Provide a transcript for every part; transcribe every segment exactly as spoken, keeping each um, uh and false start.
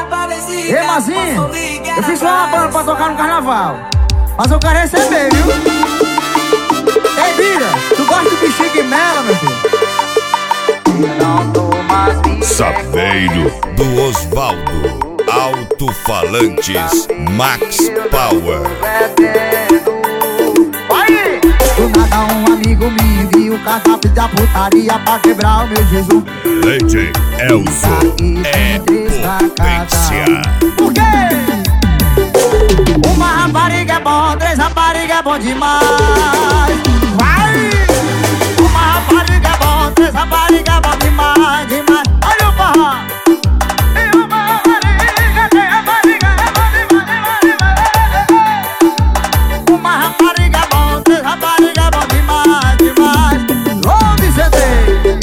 Ei, Mazinho, eu fiz só uma banda pra tocar no carnaval, mas eu quero receber, viu? Ei, Bira, tu gosta do bichinho de mela, meu filho? Saveiro do Osvaldo, alto-falantes Max Power. Do nada um amigo me enviou o cardápio da putaria pra quebrar o meu Jesus. Leite Elzo é potência. Por quê? Uma rapariga é bom, três raparigas é bom demais. Vai! Uma rapariga é bom, três raparigas é bom demais, demais. Olha o forró! E uma rapariga, três raparigas é bom demais, demais, demais. Uma rapariga é bom, três raparigas é bom demais, demais. Onde você tem?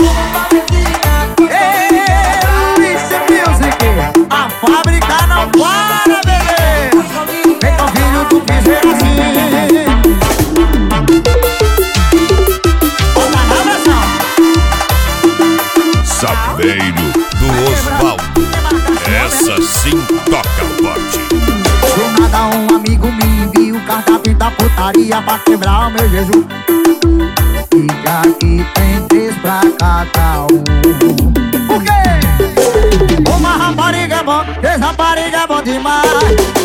A fábrica não para, bebê. Feito um filho do piseiro assim. Olha na versão. Saveiro do Osvaldo, essa sim toca forte. Do nada um amigo me envia o cardápio da putaria pra quebrar o meu Jesus. Diga que tem três pra cada um. Por quê? Uma rapariga é bom, três raparigas é bom demais.